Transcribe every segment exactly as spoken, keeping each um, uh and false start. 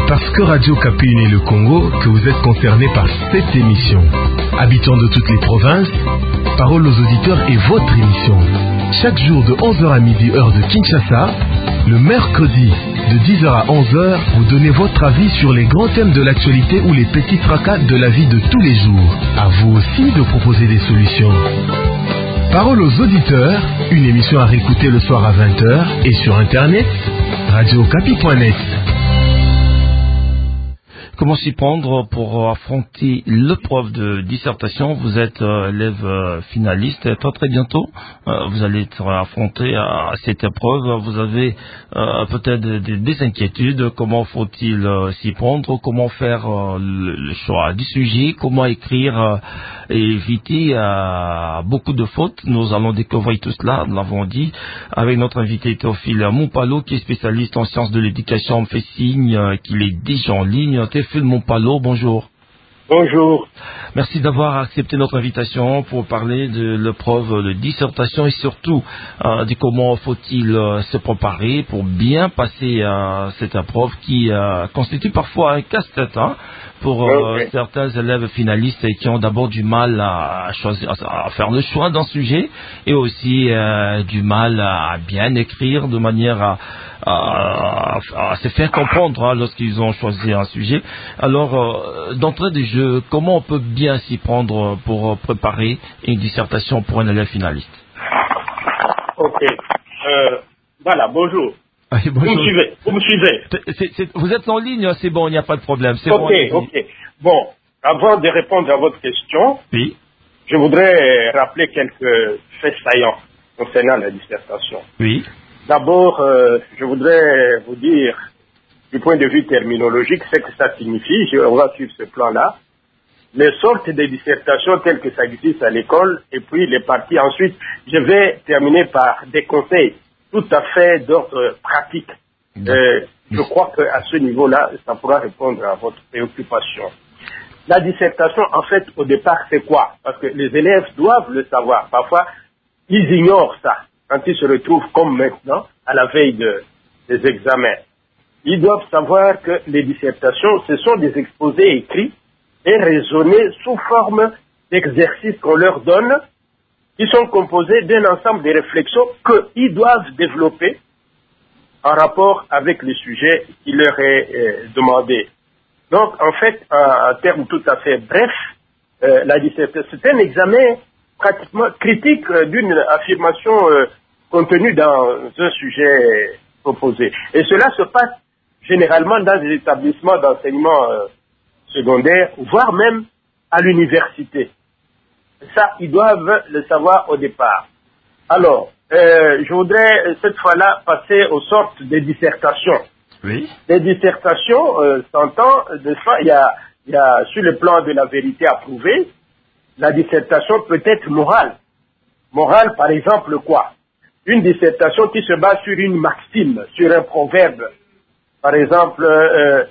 parce que Radio Okapi unit le Congo que vous êtes concerné par cette émission. Habitants de toutes les provinces, Parole aux auditeurs est votre émission. Chaque jour de onze heures à midi, heure de Kinshasa, le mercredi de dix heures à onze heures, vous donnez votre avis sur les grands thèmes de l'actualité ou les petits tracas de la vie de tous les jours. À vous aussi de proposer des solutions. Parole aux auditeurs, une émission à réécouter le soir à vingt heures et sur internet, radio okapi point net. Comment s'y prendre pour affronter l'épreuve de dissertation? Vous êtes euh, élève euh, finaliste. Très très bientôt, euh, vous allez être affronté à cette épreuve. Vous avez euh, peut-être des, des inquiétudes. Comment faut-il euh, s'y prendre? Comment faire euh, le, le choix du sujet? Comment écrire euh, et éviter euh, beaucoup de fautes? Nous allons découvrir tout cela, nous l'avons dit, avec notre invité Théophile Mompalo, qui est spécialiste en sciences de l'éducation. On me fait signe euh, qu'il est déjà en ligne. Théophile Mompalo, bonjour. Bonjour. Merci d'avoir accepté notre invitation pour parler de l'épreuve de dissertation et surtout euh, de comment faut-il euh, se préparer pour bien passer euh, cette épreuve qui euh, constitue parfois un casse-tête hein, pour euh, okay. certains élèves finalistes qui ont d'abord du mal à, choisir, à faire le choix d'un sujet et aussi euh, du mal à bien écrire de manière à, à, à, à se faire comprendre hein, lorsqu'ils ont choisi un sujet. Alors, euh, d'entrée de jeu, comment on peut bien s'y prendre pour préparer une dissertation pour un élève finaliste? Ok. Euh, voilà, bonjour. Ah, bonjour. Vous me suivez, vous me suivez. C'est, c'est, vous êtes en ligne, c'est bon, il n'y a pas de problème. C'est ok, bon, ok. Bon, avant de répondre à votre question, oui. je voudrais rappeler quelques faits saillants concernant la dissertation. Oui. D'abord, euh, je voudrais vous dire, du point de vue terminologique, ce que ça signifie. Je, on va suivre ce plan-là. Les sortes de dissertations telles que ça existe à l'école, et puis les parties. Ensuite, je vais terminer par des conseils tout à fait d'ordre pratique. Euh, je crois qu'à ce niveau-là, ça pourra répondre à votre préoccupation. La dissertation, en fait, au départ, c'est quoi? Parce que les élèves doivent le savoir. Parfois, ils ignorent ça quand ils se retrouvent comme maintenant, à la veille de, des examens. Ils doivent savoir que les dissertations, ce sont des exposés écrits et raisonnés sous forme d'exercices qu'on leur donne, qui sont composés d'un ensemble de réflexions qu'ils doivent développer en rapport avec le sujet qui leur est euh, demandé. Donc, en fait, en, en termes tout à fait brefs, euh, la dissertation, c'est un examen pratiquement critique euh, d'une affirmation euh, contenue dans un sujet proposé. Et cela se passe généralement dans des établissements d'enseignement euh, secondaire, voire même à l'université. Ça, ils doivent le savoir au départ. Alors, euh, je voudrais cette fois-là passer aux sortes de dissertations. Oui. Les dissertations, euh, s'entend, de ça, il y a, il y a, sur le plan de la vérité à prouver, la dissertation peut être morale. Morale, par exemple, quoi? Une dissertation qui se base sur une maxime, sur un proverbe. Par exemple, euh,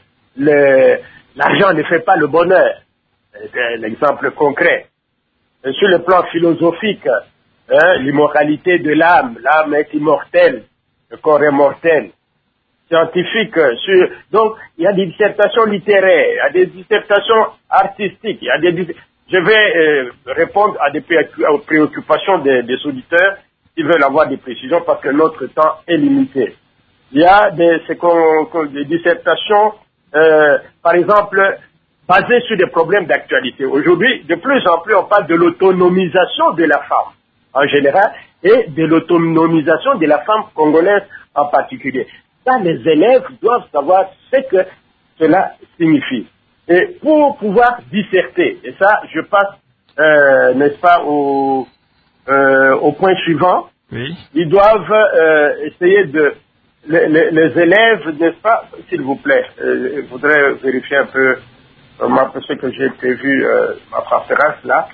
le, l'argent ne fait pas le bonheur. C'est l'exemple concret. Et sur le plan philosophique, hein, l'immortalité de l'âme, l'âme est immortelle, le corps est mortel. Scientifique, sur, donc il y a des dissertations littéraires, il y a des dissertations artistiques, il y a des, je vais euh, répondre à des préoccupations des, des auditeurs qui veulent avoir des précisions parce que notre temps est limité. Il y a des, c'est qu'on, qu'on, des dissertations, euh, par exemple, basées sur des problèmes d'actualité. Aujourd'hui, de plus en plus, on parle de l'autonomisation de la femme en général et de l'autonomisation de la femme congolaise en particulier. Ça, les élèves doivent savoir ce que cela signifie. Et pour pouvoir disserter, et ça, je passe, euh, n'est-ce pas, au, euh, au point suivant, oui. Ils doivent euh, essayer de... Les, les, les élèves, n'est-ce pas, s'il vous plaît, euh, je voudrais vérifier un peu euh, ce que j'ai prévu, euh, ma conférence là.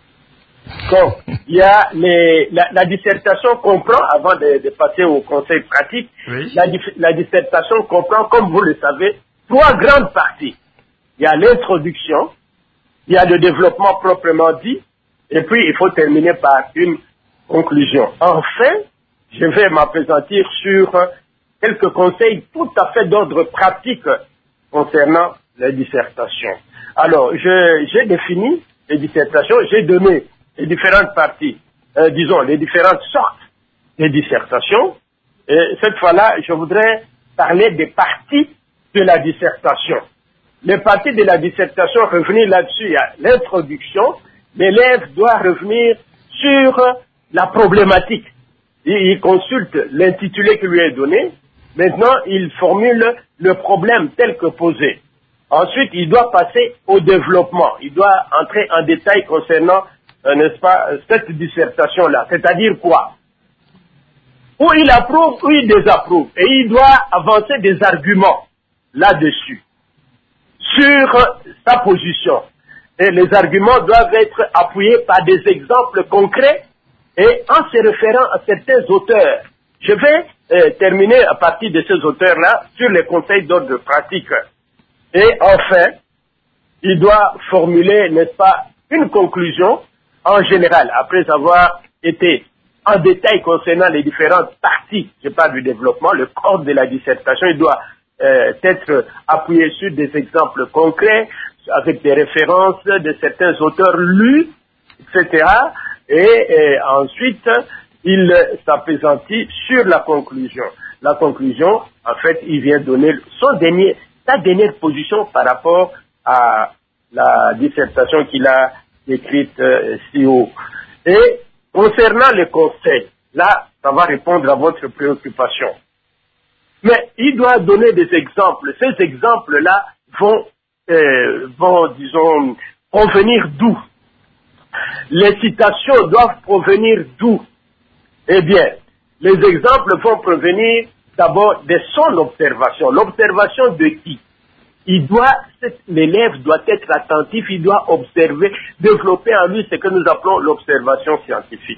Donc, il y a les, la, la dissertation comprend, avant de, de passer au conseil pratique, oui. la, la dissertation comprend, comme vous le savez, trois grandes parties. Il y a l'introduction, il y a le développement proprement dit, et puis il faut terminer par une conclusion. Enfin, je vais m'appesantir sur quelques conseils tout à fait d'ordre pratique concernant les dissertations. Alors, je, j'ai défini les dissertations, j'ai donné les différentes parties, euh, disons, les différentes sortes de dissertations. Et cette fois-là, je voudrais parler des parties de la dissertation. Les parties de la dissertation, revenir là-dessus, il y a l'introduction. L'élève doit revenir sur la problématique. Il, il consulte l'intitulé qui lui est donné. Maintenant, il formule le problème tel que posé. Ensuite, il doit passer au développement. Il doit entrer en détail concernant, euh, n'est-ce pas, cette dissertation-là. C'est-à-dire quoi? Où il approuve, où il désapprouve. Et il doit avancer des arguments là-dessus, sur sa position. Et les arguments doivent être appuyés par des exemples concrets et en se référant à certains auteurs. Je vais euh, terminer à partir de ces auteurs-là sur les conseils d'ordre pratique. Et enfin, il doit formuler, n'est-ce pas, une conclusion en général, après avoir été en détail concernant les différentes parties, je parle du développement, le corps de la dissertation, il doit euh, être appuyé sur des exemples concrets, avec des références de certains auteurs lus, et cetera. Et, et ensuite, il s'appesantit sur la conclusion. La conclusion, en fait, il vient donner son dernier, sa dernière position par rapport à la dissertation qu'il a écrite euh, si haut. Et concernant les conseils, là, ça va répondre à votre préoccupation. Mais il doit donner des exemples. Ces exemples-là vont, euh, vont, disons, provenir d'où? Les citations doivent provenir d'où? Eh bien, les exemples vont provenir d'abord de son observation. L'observation de qui? Il doit, l'élève doit être attentif, il doit observer, développer en lui ce que nous appelons l'observation scientifique.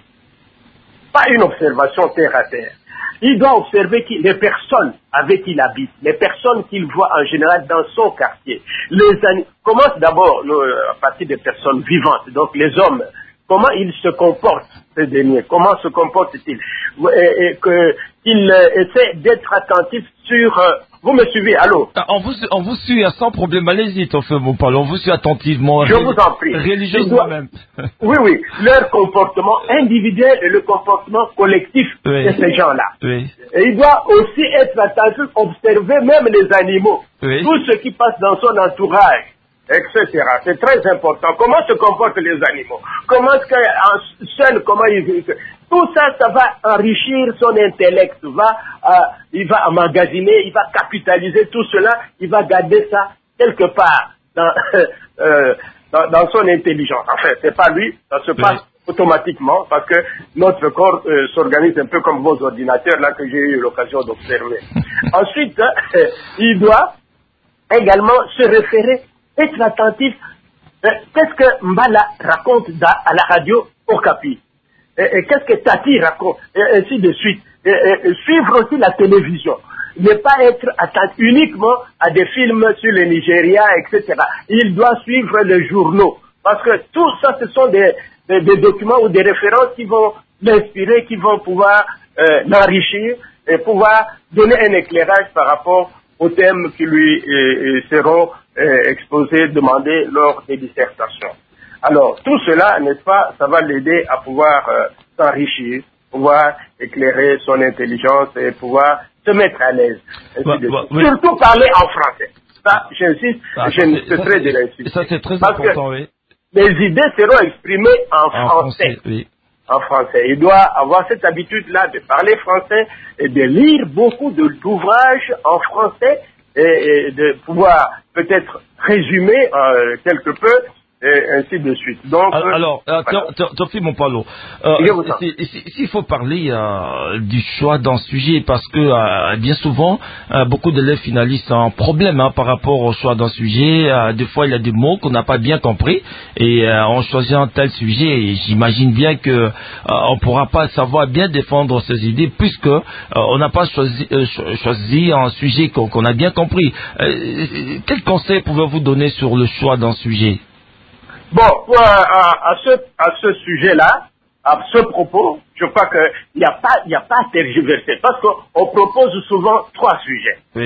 Pas une observation terre à terre. Il doit observer qui, les personnes avec qui il habite, les personnes qu'il voit en général dans son quartier. Les commence d'abord à partir des personnes vivantes, donc les hommes. Comment ils se comportent, ces derniers? Comment se comportent-ils? Et, et que, qu'il euh, essaie d'être attentif sur... Euh, vous me suivez? Allô? Ah, on, vous, on vous suit sans problème. Allez-y, Tofé Mompal. On vous suit attentivement. Je vous en prie. Religieusement même. Oui, oui. Leur comportement individuel et le comportement collectif oui. de ces gens-là. Oui. Et il doit aussi être attentif, observer même les animaux. Oui. Tout ce qui passe dans son entourage, et cetera. C'est très important. Comment se comportent les animaux? Comment est-ce qu'un seul, comment il... Tout ça, ça va enrichir son intellect. Va, euh, il va emmagasiner, il va capitaliser tout cela, il va garder ça quelque part dans, euh, dans, dans son intelligence. Enfin, c'est pas lui, ça se passe oui. automatiquement parce que notre corps euh, s'organise un peu comme vos ordinateurs là que j'ai eu l'occasion d'observer. Ensuite, euh, il doit également se référer, être attentif. Euh, qu'est-ce que Mbala raconte dans, à la radio Okapi? Et, et qu'est-ce que Tati raconte? Et ainsi de suite. Et, et, et suivre aussi la télévision. Ne pas être attentif uniquement à des films sur le Nigeria, et cetera. Il doit suivre les journaux. Parce que tout ça, ce sont des, des, des documents ou des références qui vont l'inspirer, qui vont pouvoir euh, l'enrichir et pouvoir donner un éclairage par rapport aux thèmes qui lui euh, seront euh, exposés, demandés lors des dissertations. Alors, tout cela, n'est-ce pas, ça va l'aider à pouvoir euh, s'enrichir, pouvoir éclairer son intelligence et pouvoir se mettre à l'aise. Bah, bah, oui. Surtout parler en français. Ça, j'insiste, ah, j'insisterai de l'insister. Ça, c'est très Parce important, que oui. Les idées seront exprimées en, en français. français oui. En français. Il doit avoir cette habitude-là de parler français et de lire beaucoup d'ouvrages en français et, et de pouvoir peut-être résumer euh, quelque peu et ainsi de suite. Donc, alors, euh, voilà. Tofé Mompalo, euh, s'il faut parler euh, du choix d'un sujet, parce que euh, bien souvent, euh, beaucoup d'élèves finalistes ont un problème hein, par rapport au choix d'un sujet. Euh, des fois, il y a des mots qu'on n'a pas bien compris et euh, on choisit un tel sujet. Et j'imagine bien que euh, on pourra pas savoir bien défendre ses idées puisque euh, on n'a pas choisi, euh, choisi un sujet qu'on qu'on a bien compris. Euh, quel conseil pouvez-vous donner sur le choix d'un sujet? Bon, pour, à, à ce, à ce sujet-là, à ce propos, je crois qu'il n'y a pas, il n'y a pas à tergiverser, parce qu'on propose souvent trois sujets. Oui.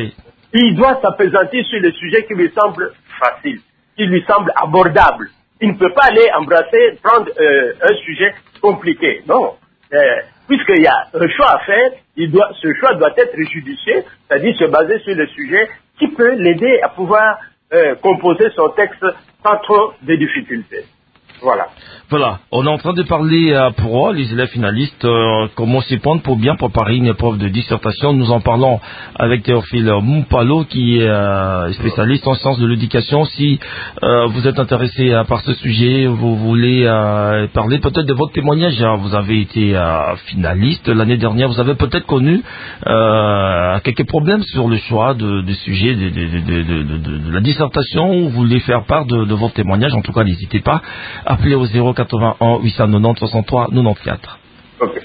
il doit s'appesantir sur les sujets qui lui semblent faciles, qui lui semblent abordables. Il ne peut pas aller embrasser, prendre euh, un sujet compliqué. Non. Euh, puisqu'il y a un choix à faire, il doit, ce choix doit être judicieux, c'est-à-dire se baser sur le sujet qui peut l'aider à pouvoir euh, composer son texte sans trop de difficultés. Voilà. Voilà, on est en train de parler euh, pour eux, les élèves finalistes, euh, comment s'y prendre pour bien préparer une épreuve de dissertation. Nous en parlons avec Théophile Moupalo, qui est euh, spécialiste en sciences de l'éducation. Si euh, vous êtes intéressé euh, par ce sujet, vous voulez euh, parler peut-être de votre témoignage. Hein. Vous avez été euh, finaliste l'année dernière, vous avez peut-être connu euh, quelques problèmes sur le choix de, de sujet de, de, de, de, de, de la dissertation, ou vous voulez faire part de, de votre témoignage. En tout cas, n'hésitez pas. Appelez au zéro quatre-vingt-un huit cent quatre-vingt-dix soixante-trois quatre-vingt-quatorze. Okay.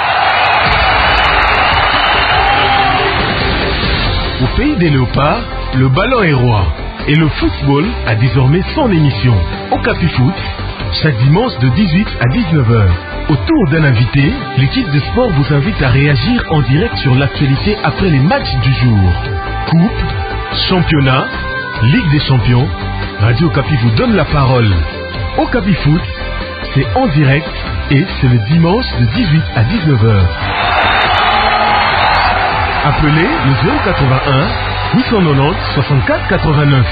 Au pays des léopards, le ballon est roi et le football a désormais son émission. Au Capifoot, chaque dimanche de dix-huit à dix-neuf heures. Autour d'un invité, l'équipe de sport vous invite à réagir en direct sur l'actualité après les matchs du jour. Coupe, championnat, Ligue des champions, Radio Capi vous donne la parole. Au Capifoot, c'est en direct et c'est le dimanche de dix-huit à dix-neuf heures. Appelez le zéro quatre-vingt-un huit cent quatre-vingt-dix soixante-quatre quatre-vingt-neuf.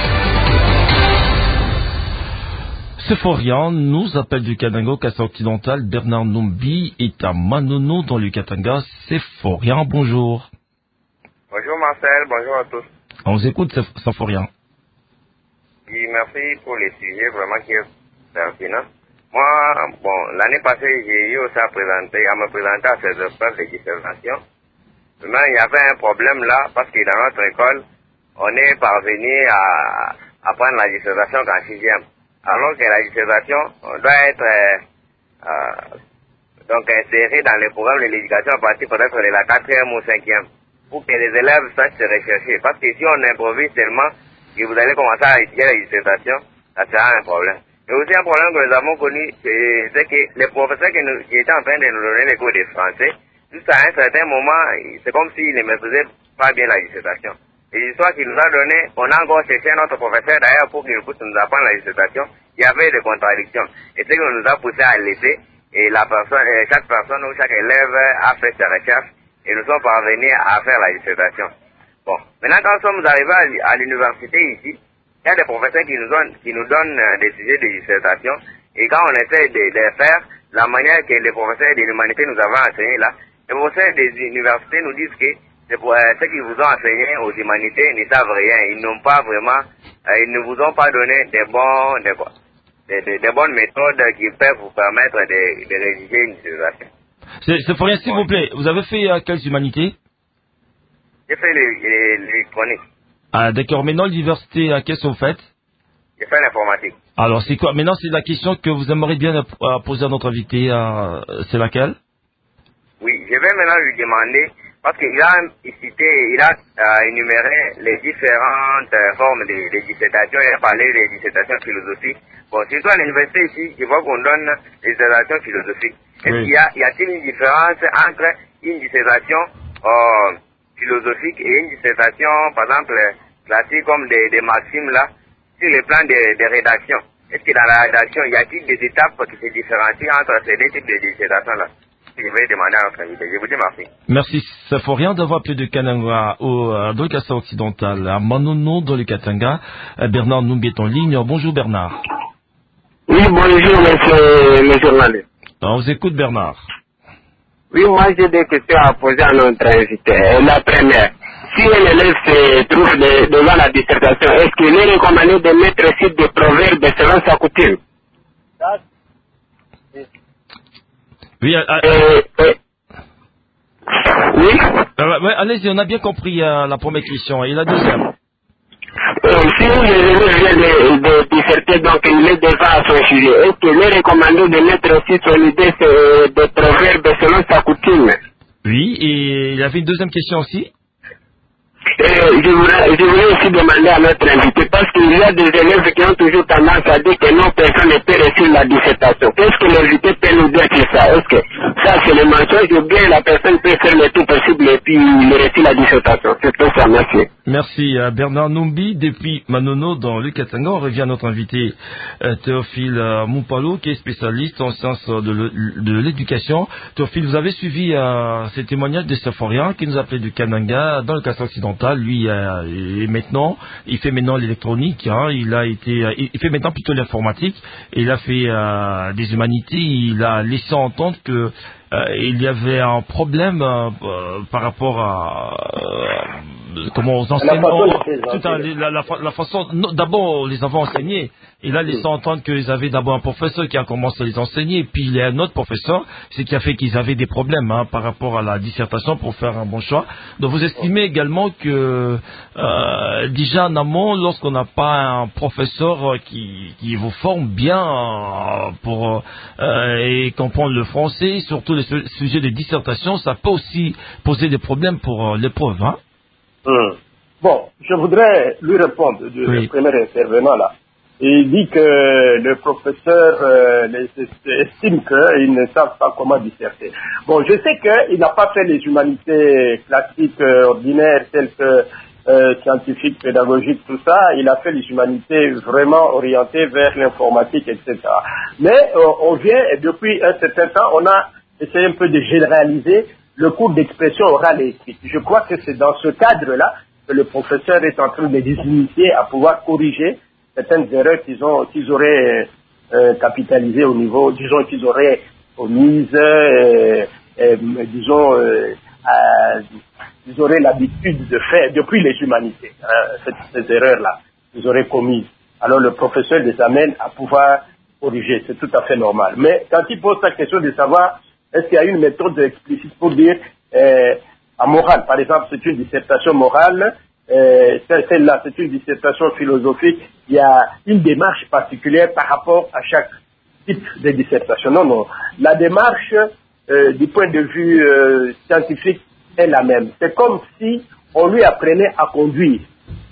Sephorian nous appelle du Katanga, Kassa occidental. Bernard Numbi est à Manono dans le Katanga. Sephorian, bonjour. Bonjour Marcel, bonjour à tous. On vous écoute, Sephorian. Oui, merci pour les sujets vraiment qui est pertinent. Moi, bon, l'année passée, j'ai eu aussi à présenter, à me présenter à ces épreuves de dissertation. Mais il y avait un problème là, parce que dans notre école, on est parvenu à, à prendre la dissertation qu'en sixième. Alors que la dissertation, on doit être euh, euh, donc inséré dans les programmes de l'éducation à partir peut-être de la quatrième ou cinquième, pour que les élèves sachent se rechercher. Parce que si on improvise tellement, et vous allez commencer à étudier la dissertation, ça sera un problème. Et aussi un problème que nous avons connu, c'est que les professeurs qui, nous, qui étaient en train de nous donner les cours de français, jusqu'à un certain moment, c'est comme s'ils ne maîtrisaient pas bien la dissertation. Et l'histoire qu'il nous a donné, on a encore cherché notre professeur d'ailleurs pour qu'il puisse nous apprendre la dissertation. Il y avait des contradictions. Et c'est ce qui nous a poussé à laisser, et la personne, et chaque personne ou chaque élève a fait ses recherches, et nous sommes parvenus à faire la dissertation. Bon, maintenant quand nous sommes arrivés à l'université ici, il y a des professeurs qui nous donnent, qui nous donnent des sujets de dissertation, et quand on essaie de, de faire, la manière que les professeurs de l'humanité nous avaient enseigné là, les professeurs des universités nous disent que c'est pour, euh, ceux qui vous ont enseigné aux humanités ne savent rien, ils n'ont pas vraiment, euh, ils ne vous ont pas donné des, bons, des, des, des, des bonnes méthodes qui peuvent vous permettre de, de rédiger une dissertation. C'est pour rien, s'il vous plaît, vous avez fait euh, quelles humanités? J'ai fait l'électronique. Ah, d'accord. Maintenant, l'université, euh, qu'est-ce que vous faites? J'ai fait l'informatique. Alors, c'est quoi? Maintenant, c'est la question que vous aimeriez bien euh, poser à notre invité. Euh, c'est laquelle? Oui, je vais maintenant lui demander, parce qu'il a cité, il a euh, énuméré les différentes euh, formes de, de dissertation. Il a parlé des dissertations philosophiques. Bon, surtout à l'université ici, je vois qu'on donne des dissertations philosophiques. Est-ce Oui. qu'il y a, y a-t-il une différence entre une dissertation euh, philosophique et une dissertation, par exemple, classique comme des, des maximes là, sur le plan de, de rédaction? Est-ce que dans la rédaction, y a-t-il des étapes qui se différencient entre ces deux types de dissertations là? Je vais demander à notre invité. Je vous dis merci. Merci. Ça faut rien d'avoir plus de Kananga au euh, dans le Kassa occidental, à Manono dans le Katanga. Euh, Bernard Numbi est en ligne. Bonjour Bernard. Oui, bonjour monsieur le journaliste. On vous écoute Bernard. Oui, moi j'ai des questions à poser à notre invité. La première, si un élève se trouve de, devant la dissertation, est-ce qu'il est recommandé de mettre ici des proverbes selon sa coutume? Oui, euh, euh, euh, euh, Oui euh, ouais, allez-y, on a bien compris euh, la première question. Et la deuxième? euh, Si l'élève vient de, de disserter, donc il est devant son sujet, est-ce qu'il est recommandé de mettre aussi son idée euh, des proverbes selon sa coutume? Oui, et il y avait une deuxième question aussi? Et je voulais, je voulais aussi demander à notre invité, parce qu'il y a des élèves qui ont toujours tendance à dire que non, personne ne peut réussir la dissertation. Qu'est-ce que l'invité peut nous dire sur ça? Est-ce que ça c'est le mensonge ou bien la personne peut faire le tout possible et puis réussir la dissertation? C'est tout ça, merci. Merci à Bernard Numbi. Depuis Manono, dans le Katanga, on revient à notre invité euh, Théophile euh, Moupalo, qui est spécialiste en sciences de l'éducation. Théophile, vous avez suivi euh, ces témoignages de Saforian qui nous appelait du Kananga dans le Kassai occidental. Lui, euh, et maintenant, il fait maintenant l'électronique. Hein, il a été, euh, il fait maintenant plutôt l'informatique. Et il a fait euh, des humanités. Il a laissé entendre que euh, il y avait un problème euh, par rapport à euh, comment aux enseignants, tout à, la, la, la façon. D'abord, les avons enseignés. Et là, laissant entendre qu'ils avaient d'abord un professeur qui a commencé à les enseigner, et puis il y a un autre professeur, ce qui a fait qu'ils avaient des problèmes hein, par rapport à la dissertation pour faire un bon choix. Donc vous estimez également que euh, déjà en amont, lorsqu'on n'a pas un professeur qui, qui vous forme bien euh, pour euh, et comprendre le français, surtout les sujets de dissertation, ça peut aussi poser des problèmes pour euh, l'épreuve. Hein? Hum. Bon, je voudrais lui répondre du oui. premier intervenant là. Il dit que le professeur euh, estime qu'ils ne savent pas comment disserter. Bon, je sais qu'il n'a pas fait les humanités classiques euh, ordinaires telles que euh, scientifiques, pédagogiques, tout ça. Il a fait les humanités vraiment orientées vers l'informatique, et cetera. Mais euh, on vient, et depuis un certain temps, on a essayé un peu de généraliser le cours d'expression orale et écrite. Je crois que c'est dans ce cadre-là que le professeur est en train de les initier à pouvoir corriger certaines erreurs qu'ils ont, qu'ils auraient euh, capitalisées au niveau, disons qu'ils auraient omises, euh, euh, disons, euh, euh, ils auraient l'habitude de faire depuis les humanités, hein, ces, ces erreurs-là, ils auraient commises. Alors le professeur les amène à pouvoir corriger, c'est tout à fait normal. Mais quand il pose la question de savoir est-ce qu'il y a une méthode explicite pour dire euh, à morale, par exemple, c'est une dissertation morale, euh, celle-là, c'est une dissertation philosophique, il y a une démarche particulière par rapport à chaque type de dissertation. Non, non. La démarche, euh, du point de vue euh, scientifique, est la même. C'est comme si on lui apprenait à conduire.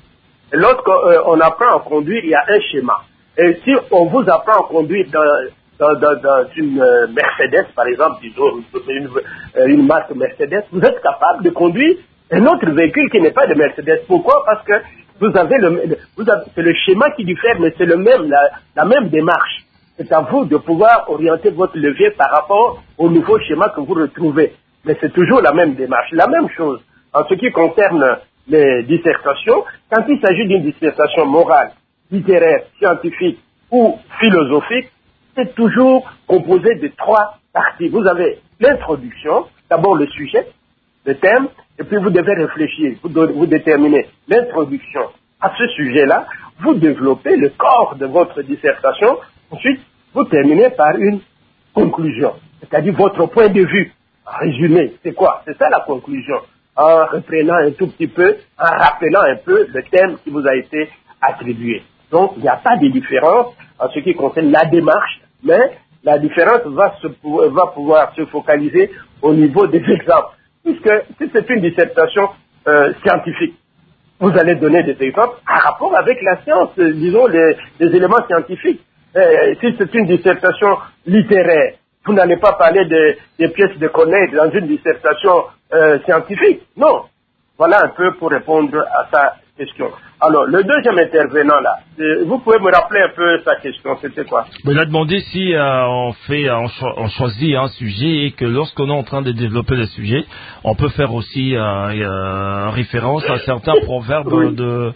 Lorsqu'on euh, apprend à conduire, il y a un schéma. Et si on vous apprend à conduire dans Dans, dans, dans une euh, Mercedes, par exemple, disons, une, euh, une marque Mercedes, vous êtes capable de conduire un autre véhicule qui n'est pas de Mercedes. Pourquoi? Parce que vous avez le, vous avez, c'est le schéma qui diffère, mais c'est le même, la, la même démarche. C'est à vous de pouvoir orienter votre levier par rapport au nouveau schéma que vous retrouvez. Mais c'est toujours la même démarche. La même chose en ce qui concerne les dissertations. Quand il s'agit d'une dissertation morale, littéraire, scientifique ou philosophique, c'est toujours composé de trois parties. Vous avez l'introduction, d'abord le sujet, le thème, et puis vous devez réfléchir, vous, vous déterminez l'introduction à ce sujet-là, vous développez le corps de votre dissertation, ensuite vous terminez par une conclusion, c'est-à-dire votre point de vue. En résumé, c'est quoi? C'est ça la conclusion, en reprenant un tout petit peu, en rappelant un peu le thème qui vous a été attribué. Donc il n'y a pas de différence en ce qui concerne la démarche, mais la différence va, se, va pouvoir se focaliser au niveau des exemples. Puisque si c'est une dissertation euh, scientifique, vous allez donner des exemples en rapport avec la science, euh, disons les, les éléments scientifiques. Euh, si c'est une dissertation littéraire, vous n'allez pas parler de, des pièces de Corneille dans une dissertation euh, scientifique. Non. Voilà un peu pour répondre à sa question. Alors, le deuxième intervenant là, vous pouvez me rappeler un peu sa question, c'était quoi? Il a demandé si euh, on fait, on, cho on choisit un sujet et que lorsqu'on est en train de développer le sujet, on peut faire aussi euh, euh, référence à certains proverbes oui. de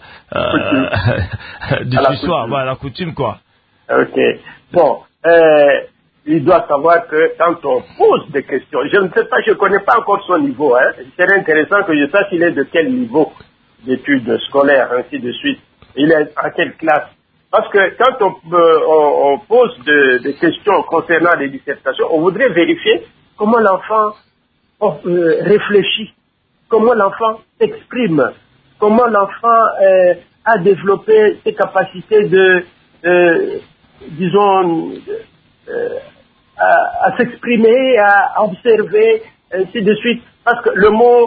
euh, du soir, voilà, la coutume quoi. Ok. Bon, euh, il doit savoir que quand on pose des questions, je ne sais pas, je ne connais pas encore son niveau, hein. C'est intéressant que je sache il est de quel niveau d'études scolaires, ainsi de suite. Il est à quelle classe? Parce que quand on, euh, on, on pose de, des questions concernant les dissertations, on voudrait vérifier comment l'enfant euh, réfléchit, comment l'enfant s'exprime, comment l'enfant euh, a développé ses capacités de, euh, disons, euh, à, à s'exprimer, à observer, ainsi de suite. Parce que le mot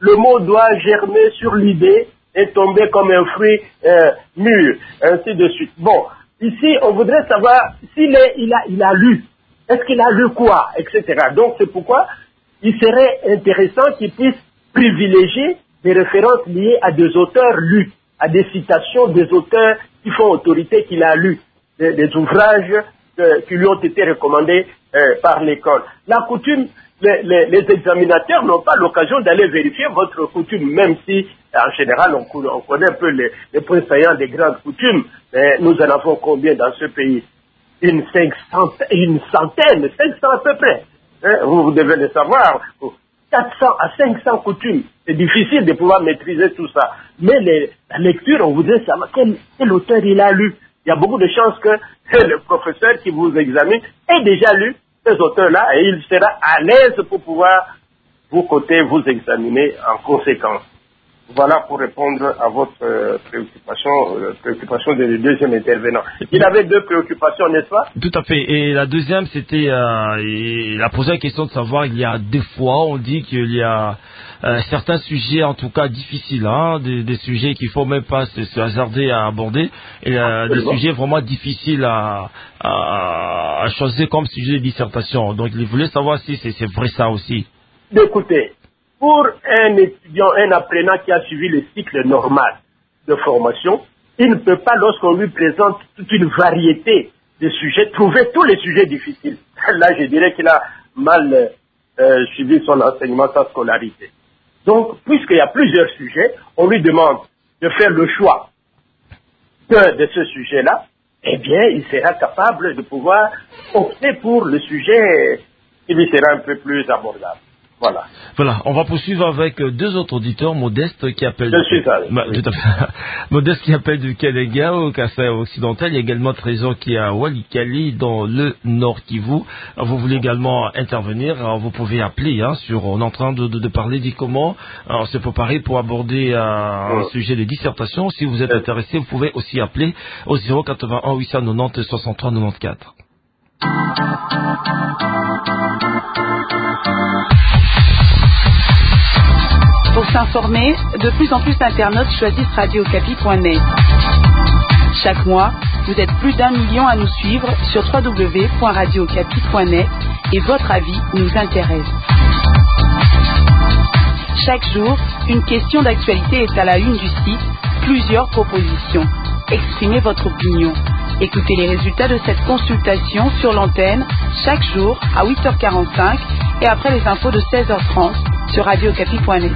le mot doit germer sur l'idée et tomber comme un fruit euh, mûr, ainsi de suite. Bon, ici, on voudrait savoir s'il est, il a, il a lu. Est-ce qu'il a lu quoi, et cetera. Donc, c'est pourquoi il serait intéressant qu'il puisse privilégier des références liées à des auteurs lus, à des citations des auteurs qui font autorité qu'il a lus, des, des ouvrages euh, qui lui ont été recommandés euh, par l'école. La coutume, les, les, les examinateurs n'ont pas l'occasion d'aller vérifier votre coutume, même si, en général, on, on connaît un peu les, les points saillants des grandes coutumes. Mais nous en avons combien dans ce pays? Une, cinq centaine, une centaine, cinq cents à peu près. Hein, vous, vous devez le savoir. quatre cents à cinq cents coutumes. C'est difficile de pouvoir maîtriser tout ça. Mais les, la lecture, on voudrait savoir quel, quel auteur il a lu. Il y a beaucoup de chances que le professeur qui vous examine ait déjà lu ces auteurs-là et il sera à l'aise pour pouvoir vous coter, vous examiner en conséquence. Voilà pour répondre à votre euh, préoccupation, euh, préoccupation du deuxième intervenant. Il avait deux préoccupations, n'est-ce pas? Tout à fait. Et la deuxième, c'était, euh, il a posé la question de savoir, il y a des fois, on dit qu'il y a euh, certains sujets, en tout cas difficiles, hein, des, des sujets qu'il faut même pas se, se hasarder à aborder, et euh, des sujets vraiment difficiles à, à, à choisir comme sujet de dissertation. Donc, il voulait savoir si c'est, c'est vrai ça aussi. Écoutez. Pour un étudiant, un apprenant qui a suivi le cycle normal de formation, il ne peut pas, lorsqu'on lui présente toute une variété de sujets, trouver tous les sujets difficiles. Là, je dirais qu'il a mal euh, suivi son enseignement, sa scolarité. Donc, puisqu'il y a plusieurs sujets, on lui demande de faire le choix de, de ce sujet-là, eh bien, il sera capable de pouvoir opter pour le sujet qui lui sera un peu plus abordable. Voilà. Voilà, on va poursuivre avec deux autres auditeurs, Modeste qui appelle. Je suis ça. Ma, oui. Tout à fait. Modeste qui appelle du Kelega au Kassai occidental. Il y a également Trésor qui est à Walikali dans le Nord Kivu. Vous voulez également intervenir, vous pouvez appeler. Hein, sur, on est en train de, de, de parler de comment on se préparer pour aborder euh, un oui. sujet de dissertation. Si vous êtes oui. intéressé, vous pouvez aussi appeler au zéro quatre-vingt-un huit cent quatre-vingt-dix soixante-trois quatre-vingt-quatorze. Pour s'informer, de plus en plus d'internautes choisissent radio okapi point net. Chaque mois, vous êtes plus d'un million à nous suivre sur w w w point radio okapi point net et votre avis nous intéresse. Chaque jour, une question d'actualité est à la une du site, plusieurs propositions. Exprimez votre opinion. Écoutez les résultats de cette consultation sur l'antenne chaque jour à huit heures quarante-cinq et après les infos de seize heures trente sur radio okapi point net.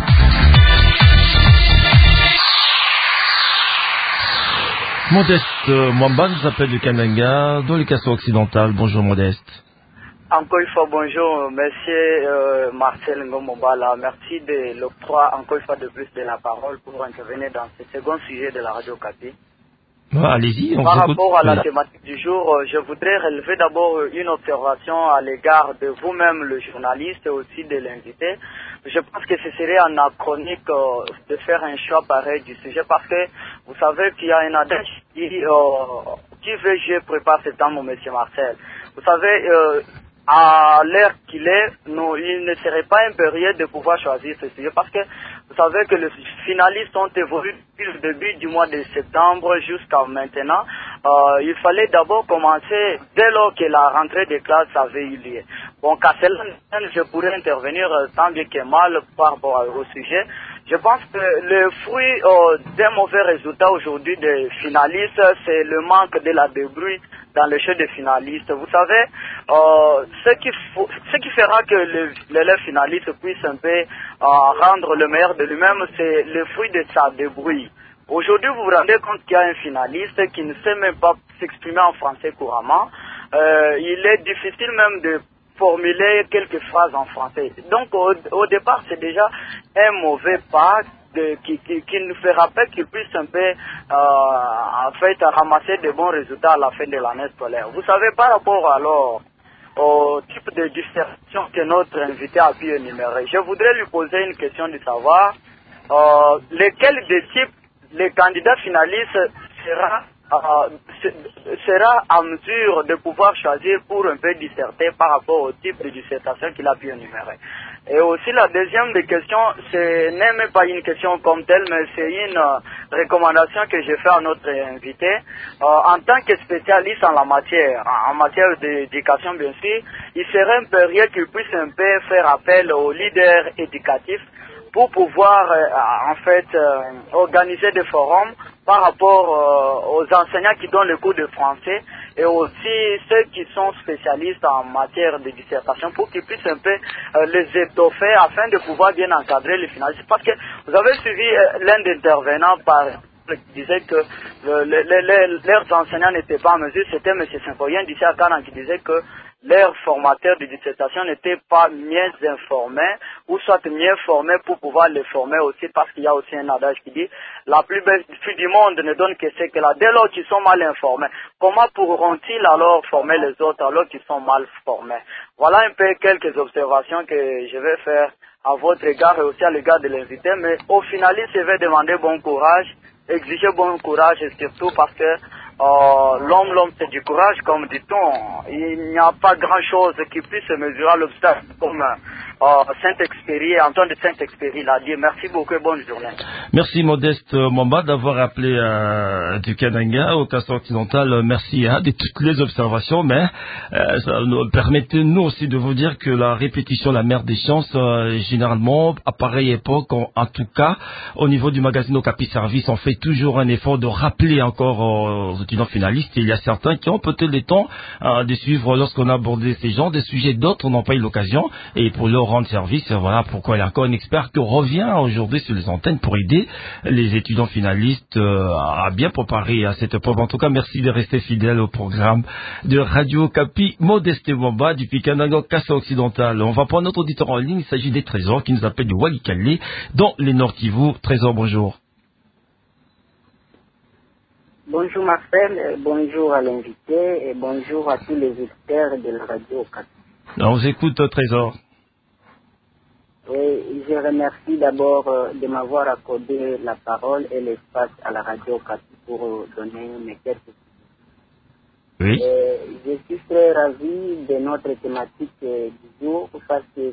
Modeste euh, Mwamba nous appelle du Kananga, dans le Kassai occidental. Bonjour Modeste. Encore une fois, bonjour monsieur euh, Marcel Ngomombala. Merci de l'octroi encore une fois de plus de la parole pour intervenir dans ce second sujet de la radio Okapi. Ah, allez-y, on Par vous rapport écoute. à la thématique du jour, je voudrais relever d'abord une observation à l'égard de vous-même, le journaliste, et aussi de l'invité. Je pense que ce serait anachronique euh, de faire un choix pareil du sujet parce que vous savez qu'il y a un adage qui, euh, qui veut je prépare septembre, monsieur Marcel. Vous savez, euh, à l'heure qu'il est, nous, il ne serait pas impérieux de pouvoir choisir ce sujet parce que vous savez que les finalistes ont évolué depuis le début du mois de septembre jusqu'à maintenant. Euh, il fallait d'abord commencer dès lors que la rentrée des classes avait eu lieu. Bon, qu'à cela, je pourrais intervenir tant bien que mal par rapport au sujet. Je pense que le fruit euh, d'un mauvais résultat aujourd'hui des finalistes, c'est le manque de la débrouille dans le jeu des finalistes. Vous savez, euh, ce, qui faut, ce qui fera que l'élève finaliste puisse un peu euh, rendre le meilleur de lui-même, c'est le fruit de sa débrouille. Aujourd'hui, vous vous rendez compte qu'il y a un finaliste qui ne sait même pas s'exprimer en français couramment. Euh, il est difficile même de formuler quelques phrases en français. Donc, au, au départ, c'est déjà un mauvais pas de, qui, qui, qui nous fait rappeler qu'il puisse un peu, euh, en fait, ramasser de bons résultats à la fin de l'année scolaire. Vous savez, par rapport alors au type de dissertation que notre invité a pu énumérer, je voudrais lui poser une question de savoir euh, lesquels des types les candidats finalistes sera euh, sera à mesure de pouvoir choisir pour un peu disserter par rapport au type de dissertation qu'il a pu énumérer. Et aussi la deuxième des questions, ce n'est même pas une question comme telle, mais c'est une euh, recommandation que je fais à notre invité. Euh, en tant que spécialiste en la matière, en, en matière d'éducation bien sûr, il serait impérieux qu'il puisse un peu faire appel aux leaders éducatifs pour pouvoir euh, en fait euh, organiser des forums par rapport euh, aux enseignants qui donnent le cours de français et aussi ceux qui sont spécialistes en matière de dissertation pour qu'ils puissent un peu euh, les étoffer afin de pouvoir bien encadrer les finalistes. Parce que vous avez suivi euh, l'un des intervenants par qui disait que le, le, le, le, leurs enseignants n'étaient pas en mesure, c'était M. Symphorien d'ici à Canan qui disait que leurs formateurs de dissertation n'étaient pas mieux informés ou soit mieux formés pour pouvoir les former aussi, parce qu'il y a aussi un adage qui dit la plus belle fille du monde ne donne que ce que là. Dès lors qu'ils sont mal informés, comment pourront-ils alors former les autres alors qu'ils sont mal formés? Voilà un peu quelques observations que je vais faire à votre égard et aussi à l'égard de l'invité, mais au finaliste je vais demander bon courage, exiger bon courage et surtout parce que Euh, l'homme, l'homme c'est du courage, comme dit-on. Il n'y a pas grand-chose qui puisse se mesurer à l'obstacle, comme euh, Saint-Exupéry, Antoine de Saint-Exupéry l'a dit. Merci beaucoup et bonne journée. Merci Modeste Mwamba d'avoir appelé euh, du Kananga au Castor occidental. Merci hein, de toutes les observations, mais euh, ça nous permettez-nous aussi de vous dire que la répétition, la mère des sciences, euh, généralement, à pareille époque, en, en tout cas, au niveau du magazine Okapi Service, on fait toujours un effort de rappeler encore aux étudiants finalistes. Et il y a certains qui ont peut-être le temps euh, de suivre lorsqu'on a abordé ces genres de sujets, d'autres n'ont pas eu l'occasion. Et pour leur rendre service, voilà pourquoi il y a encore un expert qui revient aujourd'hui sur les antennes pour aider les étudiants finalistes euh, à bien préparer à cette épreuve. En tout cas, merci de rester fidèle au programme de Radio Okapi. Modeste Mwamba du Kananga Castor occidental. On va prendre notre auditeur en ligne. Il s'agit des Trésors qui nous appellent du Walikale dans les Nord Kivu. Trésor, bonjour. Bonjour Marcel, bonjour à l'invité et bonjour à tous les auditeurs de la Radio Okapi. On vous écoute, Trésor. Oui, je remercie d'abord de m'avoir accordé la parole et l'espace à la Radio Okapi pour donner mes quelques. Oui. Et je suis très ravi de notre thématique du jour parce que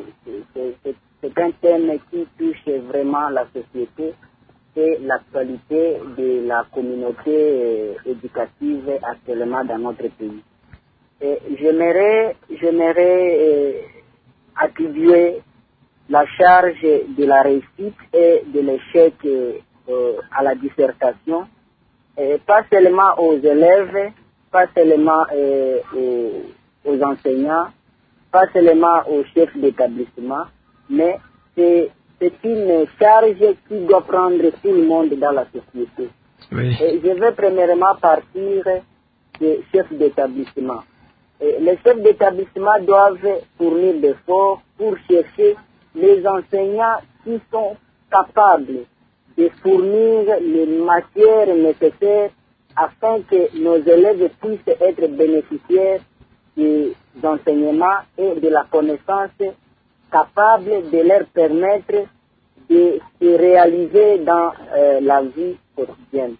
c'est un thème qui touche vraiment la société et l'actualité de la communauté éducative actuellement dans notre pays. Et j'aimerais, j'aimerais euh, attribuer la charge de la réussite et de l'échec euh, à la dissertation, et pas seulement aux élèves, pas seulement euh, aux, aux enseignants, pas seulement aux chefs d'établissement, mais c'est c'est une charge qui doit prendre tout le monde dans la société. Oui. Et je vais premièrement partir des chefs d'établissement. Et les chefs d'établissement doivent fournir des efforts pour chercher les enseignants qui sont capables de fournir les matières nécessaires afin que nos élèves puissent être bénéficiaires des enseignements et de la connaissance capable de leur permettre de se réaliser dans euh, la vie quotidienne.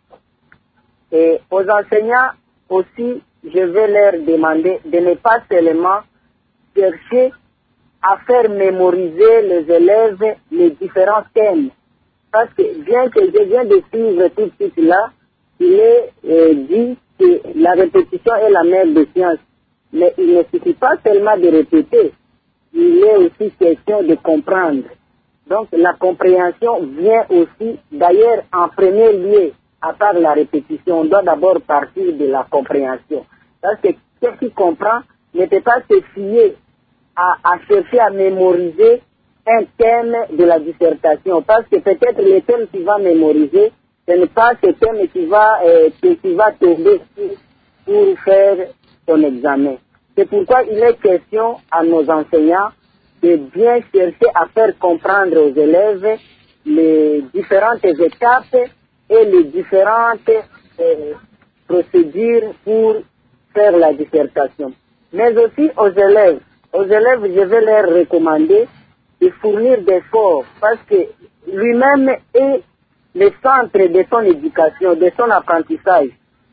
Et aux enseignants aussi, je vais leur demander de ne pas seulement chercher à faire mémoriser les élèves les différents thèmes. Parce que bien que je viens de suivre tout de suite là, il est euh, dit que la répétition est la mère des sciences. Mais il ne suffit pas seulement de répéter. Il est aussi question de comprendre. Donc la compréhension vient aussi, d'ailleurs en premier lieu, à part la répétition, on doit d'abord partir de la compréhension. Parce que celui qui comprend ne peut pas se fier à, à chercher à mémoriser un thème de la dissertation. Parce que peut-être le thème qu'il va mémoriser, ce n'est pas ce thème qui va, euh, qui va tomber pour faire son examen. C'est pourquoi il est question à nos enseignants de bien chercher à faire comprendre aux élèves les différentes étapes et les différentes euh, procédures pour faire la dissertation. Mais aussi aux élèves. Aux élèves, je vais leur recommander de fournir des efforts parce que lui-même est le centre de son éducation, de son apprentissage.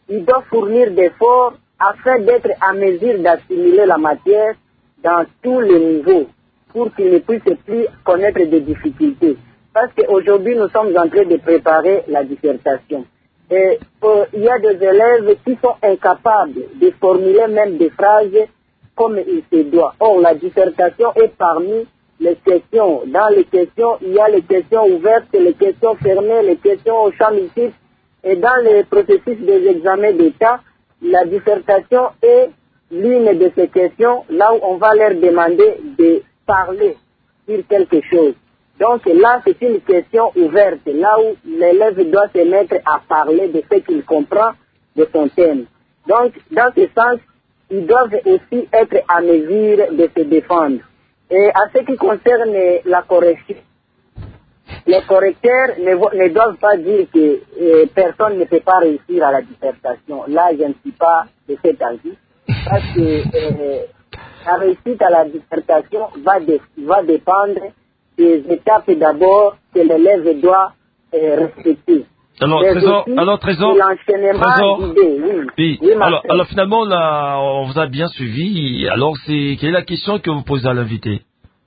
il doit fournir d'efforts afin d'être à mesure d'assimiler la matière dans tous les niveaux pour qu'il ne puisse plus connaître des difficultés. Parce qu'aujourd'hui, nous sommes en train de préparer la dissertation. Et euh, il y a des élèves qui sont incapables de formuler même des phrases comme il se doit. Or, la dissertation est parmi les questions. Dans les questions, il y a les questions ouvertes, les questions fermées, les questions au champ multiple. Et dans le processus des examens d'État, la dissertation est l'une de ces questions là où on va leur demander de parler sur quelque chose. Donc là, c'est une question ouverte, là où l'élève doit se mettre à parler de ce qu'il comprend de son thème. Donc, dans ce sens, ils doivent aussi être à mesure de se défendre. Et à ce qui concerne la correction, les correcteurs ne, ne doivent pas dire que euh, personne ne peut pas réussir à la dissertation. Là, je ne suis pas de cet avis. Parce que euh, la réussite à la dissertation va, de, va dépendre des étapes d'abord que l'élève doit euh, respecter. Alors, Mais Trésor, aussi, alors, Trésor, Trésor, d'idées, oui. oui. Oui, alors, alors, finalement, là, on vous a bien suivi. Alors, c'est, quelle est la question que vous posez à l'invité?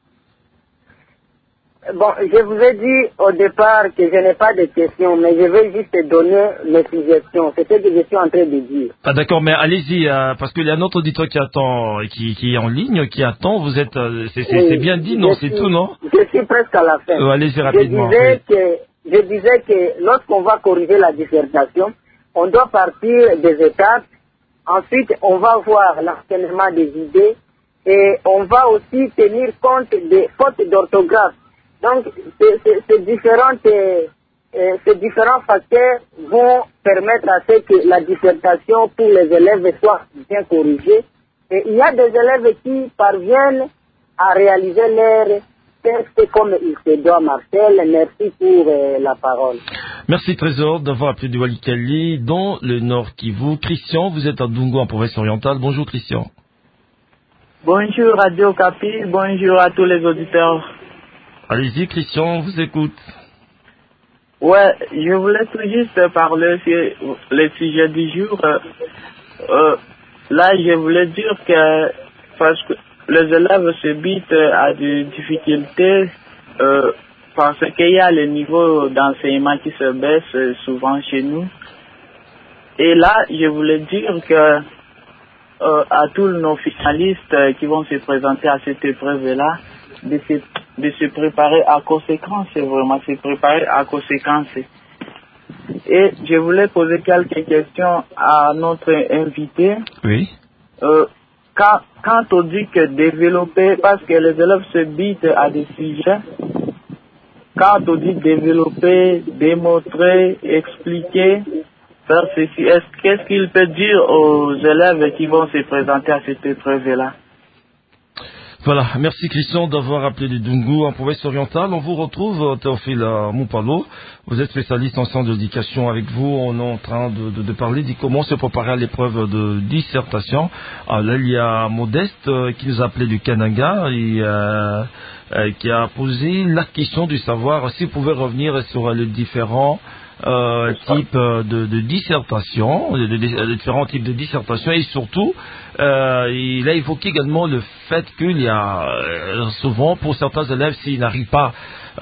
Bon, je vous ai dit au départ que je n'ai pas de questions, mais je vais juste donner mes suggestions. C'est ce que je suis en train de dire. Ah, d'accord, mais allez-y, euh, parce qu'il y a un autre auditeur qui attend, qui, qui est en ligne, qui attend. Vous êtes, euh, c'est, c'est, Oui, c'est bien dit, non? suis, C'est tout, non? Je suis presque à la fin. Euh, allez-y rapidement. Je disais, oui. que, je disais que lorsqu'on va corriger la dissertation, on doit partir des étapes. Ensuite, on va voir l'enseignement des idées et on va aussi tenir compte des fautes d'orthographe. Donc, ces, ces, ces, différentes, euh, ces différents facteurs vont permettre à ce que la dissertation pour les élèves soit bien corrigée. Et il y a des élèves qui parviennent à réaliser leur texte comme il se doit. Marcel, merci pour euh, la parole. Merci Trésor d'avoir appelé du Walikali dans le Nord Kivu. Christian, vous êtes à Dungo en province orientale. Bonjour Christian. Bonjour Radio Capi, bonjour à tous les auditeurs. Allez-y Christian, on vous écoute. Ouais, je voulais tout juste parler sur le sujet du jour. Euh, euh, là, je voulais dire que parce que les élèves subissent à des difficultés euh, parce qu'il y a le niveau d'enseignement qui se baisse souvent chez nous. Et là, je voulais dire que euh, à tous nos finalistes qui vont se présenter à cette épreuve-là, de se, de se préparer à conséquence, vraiment se préparer à conséquence. Et je voulais poser quelques questions à notre invité. Oui. Euh, quand, quand on dit que développer, parce que les élèves se bitent à des sujets, quand on dit développer, démontrer, expliquer, faire ceci, est-ce, qu'est-ce qu'il peut dire aux élèves qui vont se présenter à cette épreuve-là? Voilà, merci Christian d'avoir appelé du Dungu en province orientale. On vous retrouve, Théophile Moupalo. Vous êtes spécialiste en sciences de l'éducation. Avec vous, on est en train de, de, de parler de comment se préparer à l'épreuve de dissertation. Alors là, il y a Modeste euh, qui nous a appelé du Kananga et euh, euh, qui a posé la question du savoir si vous pouvez revenir sur les différents Euh, type de, de dissertation, de, de, de différents types de dissertation, et surtout, euh, il a évoqué également le fait qu'il y a euh, souvent, pour certains élèves, s'ils n'arrivent pas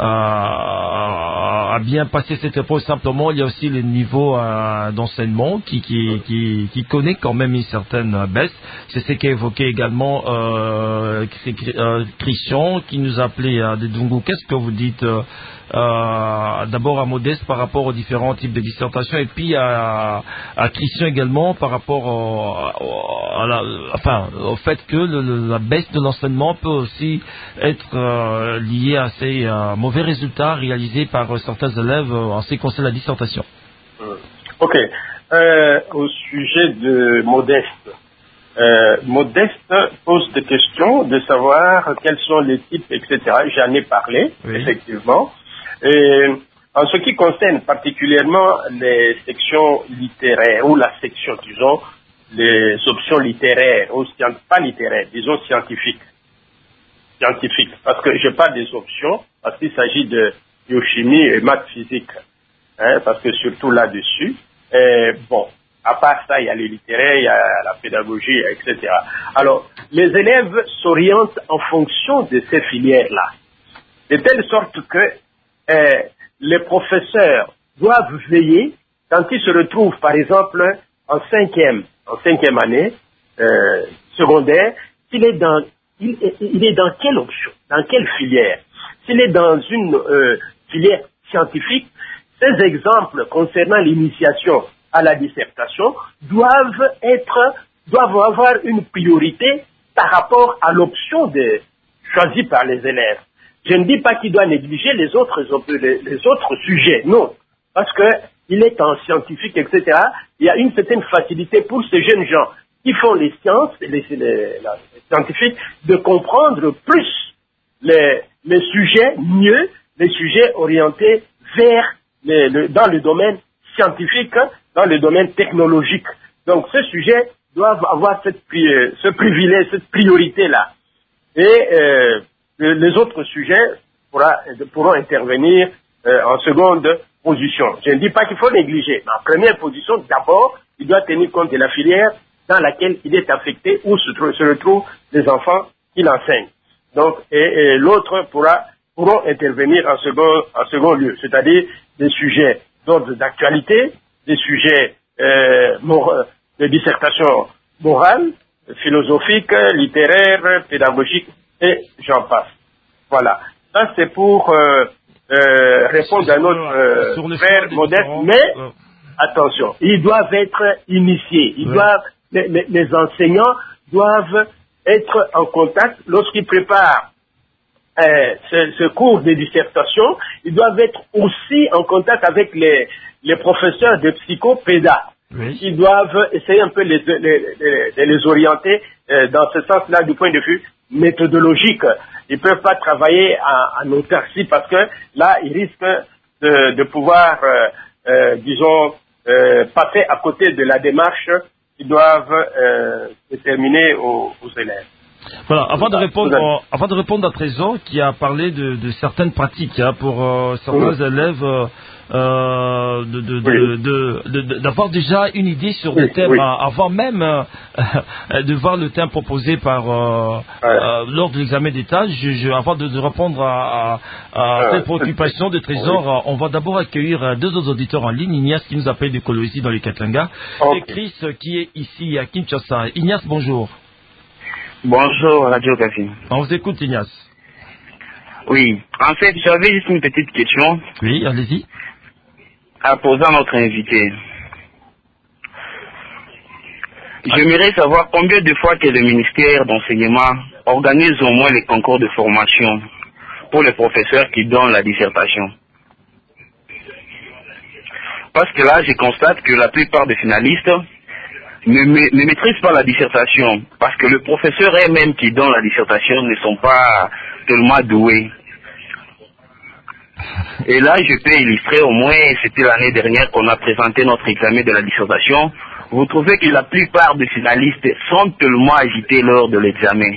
à, à bien passer cette épreuve, simplement, il y a aussi le niveau euh, d'enseignement qui, qui, qui, qui connaît quand même une certaine baisse. C'est ce qu'a évoqué également euh, Christian, qui nous a appelé à Dungu. Qu'est-ce que vous dites euh, Euh, d'abord à Modeste par rapport aux différents types de dissertations et puis à, à Christian également par rapport au, à la, enfin, au fait que le, le, la baisse de l'enseignement peut aussi être euh, liée à ces euh, mauvais résultats réalisés par euh, certains élèves euh, en ce qui concerne la dissertation. Ok. Euh, au sujet de Modeste, euh, Modeste pose des questions de savoir quels sont les types, et cetera. J'en ai parlé, oui. Effectivement. Et en ce qui concerne particulièrement les sections littéraires, ou la section, disons, les options littéraires, ou pas littéraires, disons scientifiques. Scientifiques. Parce que je parle des options, parce qu'il s'agit de biochimie et maths physique. Hein, parce que surtout là-dessus. Et bon, À part ça, il y a le littéraire, il y a la pédagogie, et cetera. Alors, les élèves s'orientent en fonction de ces filières-là, de telle sorte que euh, les professeurs doivent veiller, quand ils se retrouvent, par exemple, en cinquième, en cinquième année euh, secondaire, s'il est dans, il, il est dans quelle option, dans quelle filière. S'il est dans une euh, filière scientifique, ces exemples concernant l'initiation à la dissertation doivent être, doivent avoir une priorité par rapport à l'option de, choisie par les élèves. Je ne dis pas qu'il doit négliger les autres, les, les autres sujets, non. Parce que il est en scientifique, et cetera. Il y a une certaine facilité pour ces jeunes gens qui font les sciences, les, les, les, les scientifiques, de comprendre plus les, les sujets, mieux les sujets orientés vers les, le, dans le domaine scientifique, dans le domaine technologique. Donc ces sujets doivent avoir cette, ce privilège, cette priorité-là. Et euh, les autres sujets pourra, pourront intervenir euh, en seconde position. Je ne dis pas qu'il faut négliger. Mais en première position, d'abord, il doit tenir compte de la filière dans laquelle il est affecté, où se, se retrouvent les enfants qu'il enseigne. Donc, et, et l'autre pourra pourront intervenir en second, en second lieu, c'est-à-dire des sujets d'ordre d'actualité, des sujets euh, mor- de dissertation morale, philosophique, littéraire, pédagogique, et j'en passe. Voilà. Ça, c'est pour euh, euh, répondre à notre euh, frère modeste, mais euh... attention, ils doivent être initiés. Ils ouais. doivent, les, les, les enseignants doivent être en contact lorsqu'ils préparent euh, ce, ce cours de dissertation. Ils doivent être aussi en contact avec les, les professeurs de psychopéda. Oui. Ils doivent essayer un peu les, les, les, les, les orienter euh, dans ce sens-là du point de vue méthodologique. Ils ne peuvent pas travailler en, en autarcie parce que là, ils risquent de, de pouvoir, euh, euh, disons, euh, passer à côté de la démarche qu'ils doivent euh, déterminer aux, aux élèves. Voilà, avant de répondre, euh, avant de répondre à Trésor qui a parlé de, de certaines pratiques hein, pour euh, certains oui. élèves, euh, de, de, oui. de, de, de, d'avoir déjà une idée sur oui. des thèmes oui. avant même euh, de voir le thème proposé par euh, ouais. euh, lors de l'examen d'État. Je, je, avant de, de répondre à, à, à ouais. cette préoccupation de Trésor, oui. on va d'abord accueillir deux autres auditeurs en ligne. Ignace qui nous appelle de Kolwezi dans les Katanga okay. et Chris qui est ici à Kinshasa. Ignace, bonjour. Bonjour Radio Café. On vous écoute Ignace. Oui, en fait j'avais juste une petite question. Oui, allez-y. À poser à notre invité. J'aimerais savoir combien de fois que le ministère d'enseignement organise au moins les concours de formation pour les professeurs qui donnent la dissertation. Parce que là je constate que la plupart des finalistes Ne, ne maîtrisent pas la dissertation, parce que le professeur eux-mêmes qui donne la dissertation ne sont pas tellement doués. Et là, je peux illustrer, au moins, c'était l'année dernière qu'on a présenté notre examen de la dissertation. Vous trouvez que la plupart des finalistes sont tellement agités lors de l'examen.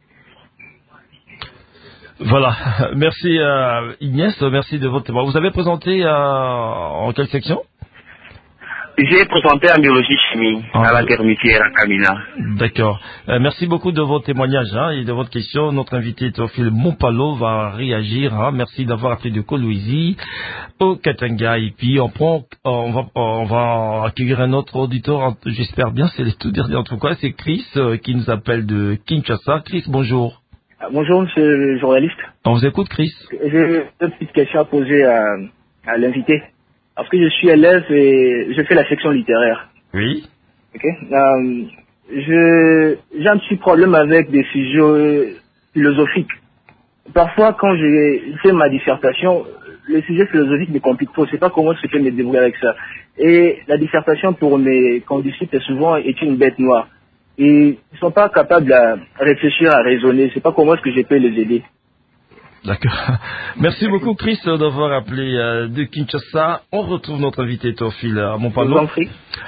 Voilà, merci euh, Ignace, merci de votre témoin. Vous avez présenté euh, en quelle section ? J'ai présenté en biologie chimie ah, à la Termitière à Kamina. D'accord. Euh, merci beaucoup de votre témoignage hein, et de votre question. Notre invité Théophile Mompalo va réagir. Hein. Merci d'avoir appelé de Kolwezi au Katanga. Et puis on prend, on va, on va accueillir un autre auditeur. J'espère bien, c'est le tout dernier en tout cas. C'est Chris euh, qui nous appelle de Kinshasa. Chris, bonjour. Bonjour, monsieur le journaliste. On vous écoute, Chris. J'ai une petite question à poser à, à l'invité. Parce que je suis élève et je fais la section littéraire. Oui. Ok. Euh, je, j'ai un petit problème avec des sujets philosophiques. Parfois, quand je fais ma dissertation, le sujet philosophique me complique trop. Je sais pas comment je peux me débrouiller avec ça. Et la dissertation pour mes condisciples souvent est une bête noire. Et ils sont pas capables de réfléchir, à raisonner. Je sais pas comment est-ce que je peux les aider. D'accord. Merci beaucoup Chris d'avoir appelé euh, de Kinshasa. On retrouve notre invité Théophile à Montpellier.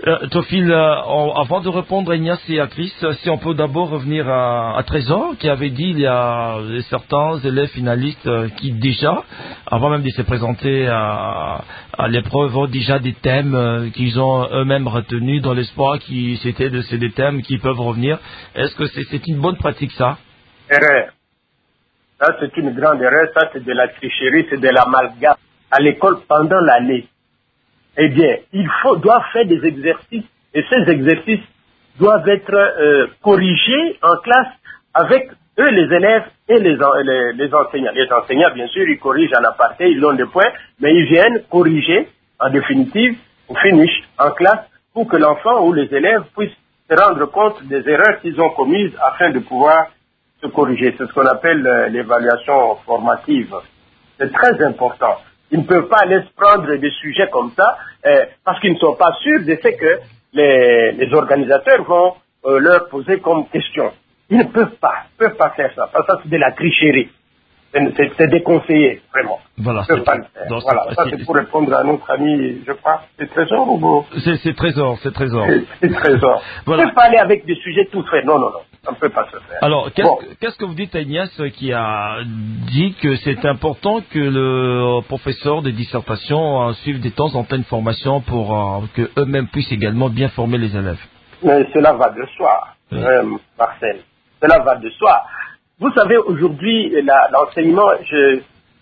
Euh, Théophile, euh, on- avant de répondre à Ignace et à Chris, euh, si on peut d'abord revenir à, à Trésor, qui avait dit il y a euh, certains élèves finalistes euh, qui déjà, avant même de se présenter à, à l'épreuve, ont déjà des thèmes euh, qu'ils ont eux-mêmes retenus dans l'espoir que c'était de, c'est des thèmes qui peuvent revenir. Est-ce que c'est, c'est une bonne pratique, ça? Erreur. Ça, c'est une grande erreur. Ça, c'est de la tricherie, c'est de l'amalgame à l'école pendant l'année. Eh bien, il faut, doit faire des exercices, et ces exercices doivent être euh, corrigés en classe avec eux, les élèves et les, les, les enseignants. Les enseignants, bien sûr, ils corrigent en aparté, ils ont des points, mais ils viennent corriger, en définitive, au finish, en classe, pour que l'enfant ou les élèves puissent se rendre compte des erreurs qu'ils ont commises afin de pouvoir se corriger. C'est ce qu'on appelle euh, l'évaluation formative. C'est très important. Ils ne peuvent pas laisser prendre des sujets comme ça euh, parce qu'ils ne sont pas sûrs de ce que les, les organisateurs vont euh, leur poser comme question. Ils ne peuvent pas, peuvent pas faire ça. Parce que ça, c'est de la tricherie. C'est, c'est, c'est déconseillé, vraiment. Voilà, Ils ne peuvent pas le faire. donc, Voilà. c'est- Ça, c'est- c'est pour répondre à notre ami, je crois. C'est Trésor ou bon? C'est, c'est Trésor, c'est Trésor. C'est, c'est Trésor. Voilà. On ne peut pas aller avec des sujets tout faits. Non, non, non. Ça ne peut pas se faire. Alors, qu'est-ce, Bon. que- qu'est-ce que vous dites à Ignace qui a dit que c'est important que le professeur de dissertation euh, suive de temps en temps une formation pour euh, que eux-mêmes puissent également bien former les élèves? Mais cela va de soi, Oui. euh, Marcel. Cela va de soi. Vous savez, aujourd'hui, la- l'enseignement, je...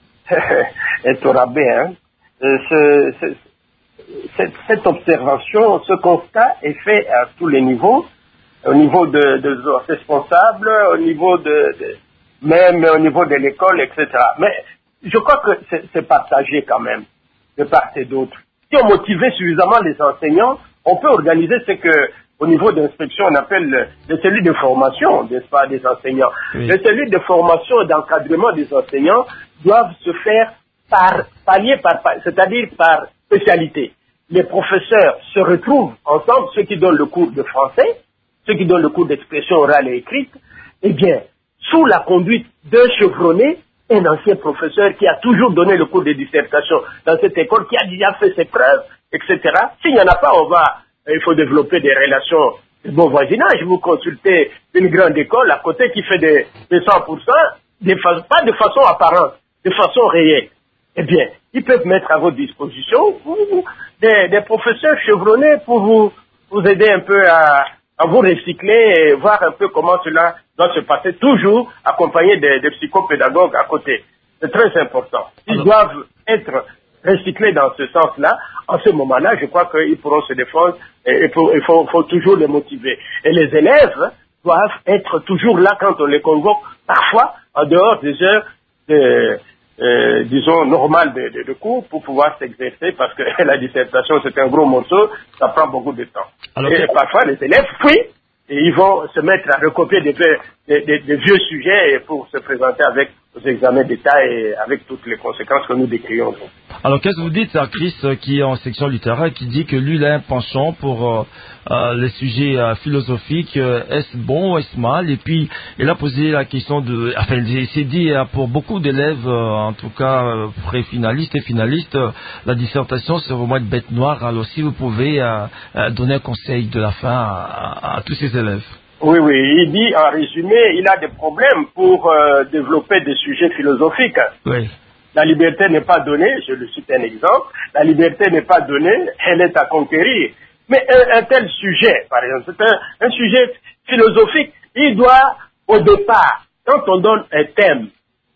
est au rabais, hein. Euh, ce- ce- cette, cette observation, ce constat est fait à tous les niveaux, au niveau de, de nos responsables, au niveau de, de- même au niveau de l'école, et cetera. Mais je crois que c'est, c'est partagé quand même, de part et d'autre. Si on motivait suffisamment les enseignants, on peut organiser ce que, au niveau d'inspection, on appelle les cellules de formation, n'est-ce pas, des enseignants. Oui. Les cellules de formation et d'encadrement des enseignants doivent se faire par palier, par, par- c'est-à-dire par spécialité. Les professeurs se retrouvent ensemble, ceux qui donnent le cours de français, ceux qui donnent le cours d'expression orale et écrite, eh bien, sous la conduite d'un chevronné, un ancien professeur qui a toujours donné le cours de dissertation dans cette école, qui a déjà fait ses preuves, et cetera. S'il n'y en a pas, on va, il faut développer des relations de bon voisinage. Vous consultez une grande école à côté qui fait des, des cent pour cent, des fa- pas de façon apparente, de façon réelle. Eh bien, ils peuvent mettre à votre disposition vous, des, des professeurs chevronnés pour vous, vous aider un peu à, à vous recycler et voir un peu comment cela doit se passer, toujours accompagné des, des psychopédagogues à côté. C'est très important. Ils Alors, doivent être recyclés dans ce sens-là. En ce moment-là, je crois qu'ils pourront se défendre et il faut, il faut, faut toujours les motiver. Et les élèves doivent être toujours là quand on les convoque, parfois en dehors des heures de, euh, disons, normales de, de, de cours pour pouvoir s'exercer parce que la dissertation, c'est un gros morceau, ça prend beaucoup de temps. Alors, et parfois, les élèves fuient et ils vont se mettre à recopier des, des, des, des vieux sujets pour se présenter avec aux examens d'État et avec toutes les conséquences que nous décrions. alors, qu'est-ce que vous dites à Chris euh, qui est en section littéraire qui dit que lui, il a un penchant pour euh, euh, les sujets euh, philosophiques, euh, est-ce bon ou est-ce mal? Et puis, il a posé la question de... Enfin, il s'est dit, euh, pour beaucoup d'élèves, euh, en tout cas euh, pré-finalistes et finalistes, euh, la dissertation, c'est vraiment une bête noire. Alors, si vous pouvez euh, euh, donner un conseil de la fin à, à, à tous ces élèves. Oui, oui, il dit en résumé, il a des problèmes pour euh, développer des sujets philosophiques. Oui. La liberté n'est pas donnée, je le cite un exemple, la liberté n'est pas donnée, elle est à conquérir. Mais un, un tel sujet, par exemple, c'est un, un sujet philosophique, il doit, au départ, quand on donne un thème,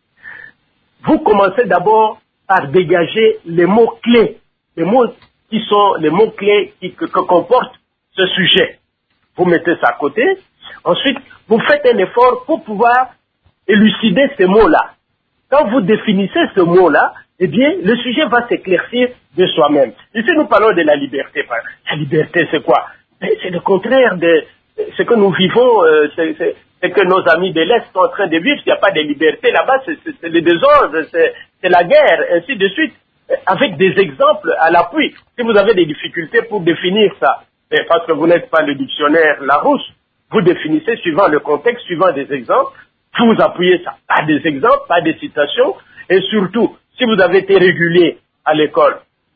vous commencez d'abord par dégager les mots-clés, les mots qui sont les mots-clés qui, que, que comporte ce sujet. Vous mettez ça à côté, ensuite, vous faites un effort pour pouvoir élucider ces mots-là. Quand vous définissez ce mot-là, eh bien, le sujet va s'éclaircir de soi-même. Ici, nous parlons de la liberté. La liberté, c'est quoi? C'est le contraire de ce que nous vivons, euh, c'est, c'est, c'est que nos amis de l'Est sont en train de vivre. Il n'y a pas de liberté là-bas, c'est, c'est, c'est le désordre, c'est, c'est la guerre, ainsi de suite, avec des exemples à l'appui. Si vous avez des difficultés pour définir ça, parce que vous n'êtes pas le dictionnaire Larousse, vous définissez suivant le contexte, suivant des exemples, vous appuyez ça par des exemples, par des citations, et surtout, si vous avez été régulier à l'école,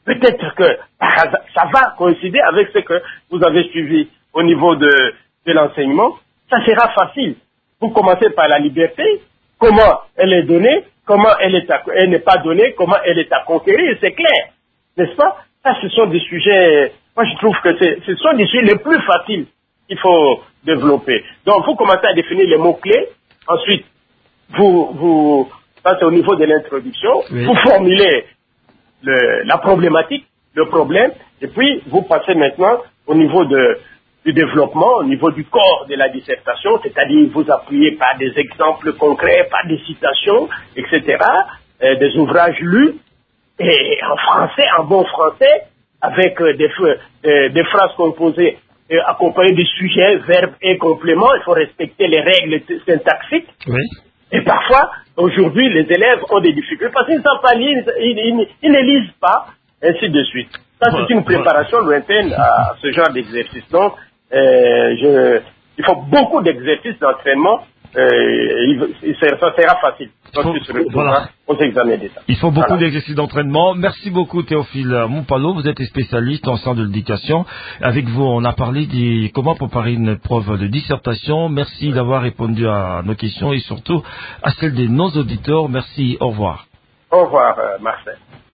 peut-être que ça va coïncider avec ce que vous avez suivi au niveau de, de l'enseignement. Ça sera facile. Vous commencez par la liberté, comment elle est donnée, comment elle est à, elle n'est pas donnée, comment elle est à conquérir, c'est clair, n'est-ce pas? Ça, ce sont des sujets, moi je trouve que c'est, ce sont des sujets les plus faciles qu'il faut développer. Donc vous commencez à définir les mots-clés, ensuite vous, vous passez au niveau de l'introduction, oui. Vous formulez le, la problématique, le problème, et puis vous passez maintenant au niveau de, du développement, au niveau du corps de la dissertation, c'est-à-dire vous appuyez par des exemples concrets, par des citations, et cetera, euh, des ouvrages lus, et en français, en bon français, avec euh, des, euh, des phrases composées euh, accompagnées de sujets, verbes et compléments. Il faut respecter les règles syntaxiques. Oui. Et parfois, aujourd'hui, les élèves ont des difficultés parce qu'ils ne savent pas lire, ils, ils, ils ne lisent pas, ainsi de suite. Ça, c'est une préparation lointaine à ce genre d'exercice. Donc, euh, je, il faut beaucoup d'exercices d'entraînement. Euh, il, il, ça sera facile. Donc, faut, voilà. Aux examens d'État. Il faut beaucoup voilà. d'exercices d'entraînement. Merci beaucoup Théophile Mompalo. Vous êtes spécialiste en sciences de l'éducation. Avec vous, on a parlé de comment préparer une preuve de dissertation. Merci d'avoir répondu à nos questions et surtout à celles de nos auditeurs. Merci. Au revoir. Au revoir, euh, Marcel.